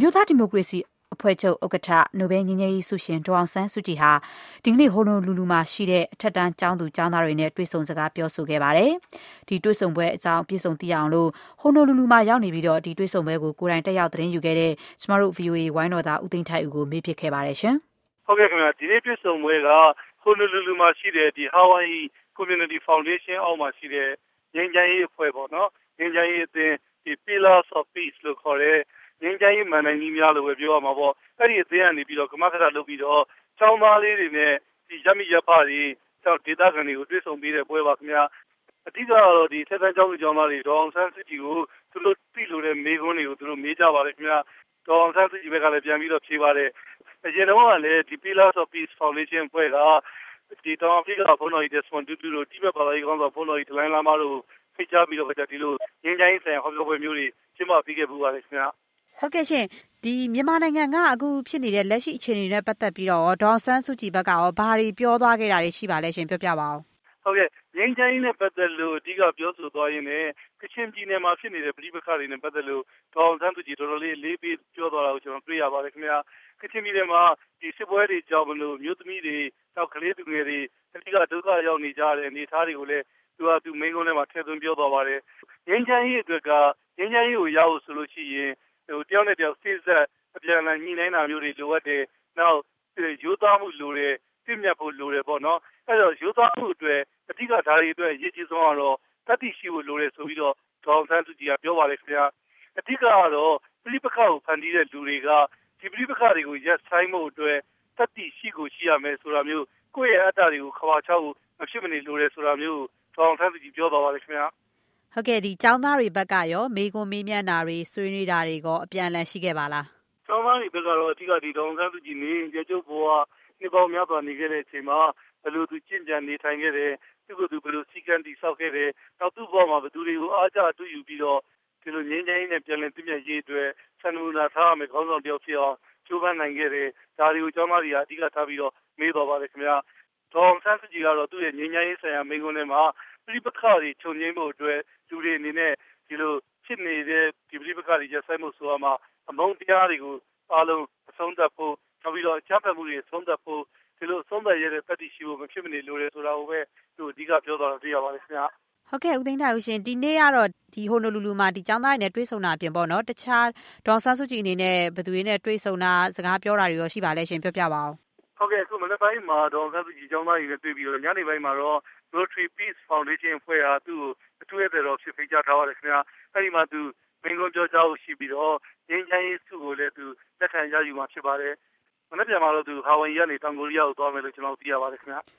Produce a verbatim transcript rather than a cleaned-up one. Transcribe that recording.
မျိုးသားဒီမိုကရေစီအဖွဲ့ချုပ်ဥက္ကဋ္ဌနိုဘယ်ငြိမ်းချမ်းရေးဆုရှင်ဒေါ်အောင်ဆန်းစုကြည်ဟာဒီကနေ့ဟိုနိုလူလူမှာရှိတဲ့အထက်တန်းကျောင်းသူကျောင်းသားတွေနဲ့တွေ့ဆုံစကားပြောဆိုခဲ့ပါတယ်။ဒီတွေ့ဆုံပွဲအကြောင်းပြည့်စုံသိရအောင်လို့ဟိုနိုလူလူမှာရောက်နေပြီးတော့ဒီတွေ့ဆုံပွဲကိုကိုယ်တိုင်တက်ရောက်သတင်းယူခဲ့တဲ့ကျမတို့ ဗီအိုအေ ဝိုင်းတော်သားဦးသိန်းထိုက်ဦးကိုမေးဖြစ်ခဲ့ပါတယ်ရှင်။ဟုတ်ကဲ့ခင်ဗျာဒီနေ့တွေ့ဆုံပွဲကဟိုနိုလူလူမှာရှိတဲ့ဒီ Hawaii Community Foundation အောက်မှာရှိတဲ့ငြိမ်းချမ်းရေးအဖွဲ့ပေါ့နော်။ငြိမ်းချမ်းရေးအသင်းဒီ Pillars of Peace လို့ခေါ်တဲ့ငြိမ်းချမ်းရေးမန်နိုင်ကြီးများလို့ပဲပြောရမှာပေါ့အဲ့ဒီအသင်းကနေပြီးတော့ကမကထလုပ်ပြီးတော့ကျောင်းသားလေးတွေနဲ့ဒီရမိရဖတွေကျောင်းဒေသခံတွေကိုတွေ့ဆုံပေးတဲ့ပွဲပါခင်ဗျာအဓိကတော့ဒီဆက်ဆံကျောင်းသူကျောင်းသားတွေဒေါ်အောင်ဆန်းစုကြည်ကိုသူတို့ပြည်လို့တဲ့မေးခွန်းတွေကိုသူတို့မေးကြပါတယ်ခင်ဗျာဒေါ်အောင်ဆန်းစုကြည်ဘက်ကလည်းပြန်ပြီးတော့ဖြေပါတယ်အရင်တော့ကလည်းဒီ Pillars of Peace Foundation ဖွဲ့ကဒီတောင်အာဖရိကဘုန်းတော်ကြီး Desmond Tutu တို့တိဘက်ဘာသာရေးခေါင်းဆောင်ဘုန်းတော်ကြီးဒလိုင်းလာမာတို့ဖိတ်ကြားပြီးတော့ဒီလိုငြိမ်းချမ်းရေးဆိုင်ရာဟောပြောပွဲမျိုးတွေကျင်းပပေးခဲ့ပူပါတယ်ခင်ဗျာဟုတ်ကဲ့ရှင်ဒီမြန်မာနိုင်ငံကအခုဖြစ်နေတဲ့လက်ရှိအခြေအနေနဲ့ပတ်သက်ပြီးတော့ဒေါ်ဆန်းစုကြည်ဘက်ကရောဘာတွေပြောသွားခဲ့တာတွေရှိပါလဲရှင်ပြောပြပါဦးဟုတ်ကဲ့ငြိမ်းချမ်းရေးနဲ့ပတ်သက်လို့အဓိကပြောဆိုသွားရင်းနဲ့ကချင်ပြည်နယ်မှာဖြစ်နေတဲ့ပြည်ပခါတွေနဲ့ပတ်သက်လို့ဒေါ်ဆန်းစုကြည်တော်တော်လေးလေးပြီးပြောသွားတာကိုကျွန်တော်တွေ့ရပါတယ်ခင်ဗျာကချင်ပြည်နယ်မှာဒီစစ်ပွဲတွေကြောင့်မလို့မြို့သမီးတွေတောက်ကလေးသူငယ်တွေအဓိကဒုက္ခရောက်နေကြတဲ့အနေအထားတွေကိုလည်းသူကသူမိန်းကုန်းထဲမှာထည့်သွင်းပြောသွားပါတယ်ငြိမ်းချမ်းရေးအတွက်ကငြိမ်းချမ်းရေးကိုရအောင်ဆိုလို့ရှိရင်ဟိုတယောက်နဲ့တယောက်စိစက်အပြန်အလှန်ညှိနှိုင်းတာမျိုးတွေလိုအပ်တယ်။နောက်ရိုးသားမှုလိုတယ်၊ပြည့်မြတ်ဖို့လိုတယ်ပေါ့နော်။အဲတော့ရိုးသားမှုအတွက်အဓိကဓာတ်တွေအတွက်ရည်ကြီးဆုံးကတော့တတိရှိဖို့လိုတယ်ဆိုပြီးတော့ဒေါ်ဆန်းစုကြည်ကပြောပါလေခင်ဗျာ။အဓိကကတော့ပြိပခါကိုဖန်တီးတဲ့လူတွေကဒီပြိပခါတွေကိုရက်ဆိုင်မှုအတွက်တတိရှိကိုရှိရမယ်ဆိုတာမျိုးကိုယ့်ရဲ့အတ္တတွေကိုခွာချဖို့မဖြစ်မနေလိုတယ်ဆိုတာမျိုးဒေါ်ဆန်းစုကြည်ပြောသွားပါလေခင်ဗျာ။ဟုတ်ကဲ့ဒီကျောင်းသားတွေဘက်ကရောမေကွန်မေးမြန်းတာတွေဆွေးနွေးတာတွေကောအပြန်အလှန်ရှိခဲ့ပါလားကျောင်းသားတွေဘက်ကတော့အဓိကဒီဒေါ်ဆန်းစုကြည်နေကြကျုပ်ဘဝနှစ်ပေါင်းများစွာနေခဲ့တဲ့အချိန်မှာဘယ်လိုသူကျင့်ကြံနေထိုင်ခဲ့တယ်သူ့ကိုယ်သူဘယ်လိုစီကံတည်ဆောက်ခဲ့တယ်နောက်သူ့ဘဝမှာဘယ်သူတွေကိုအားကျအတူယူပြီးတော့ဒီလိုငြိမ်းချမ်းရေးနဲ့ပြန်လည်ပြည့်မြတ်ရေးအတွက်ဆန္ဒနာထားရမယ်ခေါင်းဆောင်တယောက်ဖြစ်အောင်ကျိုးပန်းနိုင်ခဲ့တယ်ဒါတွေကိုကျောင်းသားတွေကအဓိကထားပြီးတော့မေးတော်ပါတယ်ခင်ဗျာဒေါ်ဆန်းစုကြည်ကတော့သူ့ရဲ့ငြိမ်းချမ်းရေးဆိုင်ရာမိန့်ခွန်းထဲမှာပြိပခါတွေချုပ်ငြိမ်းဖို့အတွက်လူတွေအနေနဲ့ဒီလိုဖြစ်နေတဲ့ဒီပြိပခါတွေရက်ဆိုင်မှုဆိုတာမှာအမုန်းတရားတွေကိုအားလုံးအဆုံးသတ်ဖို့နောက်ပြီးတော့အကြမ်းဖက်မှုတွေအဆုံးသတ်ဖို့ဒီလိုအဆုံးသတ်ရတဲ့တတိရှိဖို့မဖြစ်မနေလိုတယ်ဆိုတာကိုပဲသူအဓိကပြောသွားတာတွေ့ရပါတယ်ခင်ဗျာဟုတ်ကဲ့ဦးသိန်းထိုင်ဦးရှင်ဒီနေ့ကတော့ဒီဟိုနိုလူလူမှာဒီကျောင်းသားတွေနဲ့တွေ့ဆုံတာပြင်ပေါ့နော်တခြားဒေါ်ဆန်းစုကြည်အနေနဲ့ဘယ်သူတွေနဲ့တွေ့ဆုံတာစကားပြောတာတွေရောရှိပါလဲရှင်ပြောပြပါဦးဟုတ်ကဲ့အခုမနေ့ပိုင်းမှာဒေါ်ဆန်းစုကြည်ကျောင်းသားတွေနဲ့တွေ့ပြီးတော့ညနေပိုင်းမှာတော့ Rotary Peace Foundation ဖွဲ့ဟာသူ့ကိုအထူးရတဲ့တော်ဖြစ်ဖိတ်ကြားထားပါတယ်ခင်ဗျာအဲဒီမှာသူမင်းကွန်းပြောကြားဖို့ရှိပြီးတော့ငြိမ်းချမ်းရေးဆုကိုလည်းသူလက်ခံရယူမှာဖြစ်ပါတယ်မနေ့ပြန်မှာတော့သူဟာဝိုင်ကနေတောင်ကိုရီးယားကိုသွားမယ်လို့ကျွန်တော်သိရပါတယ်ခင်ဗျာ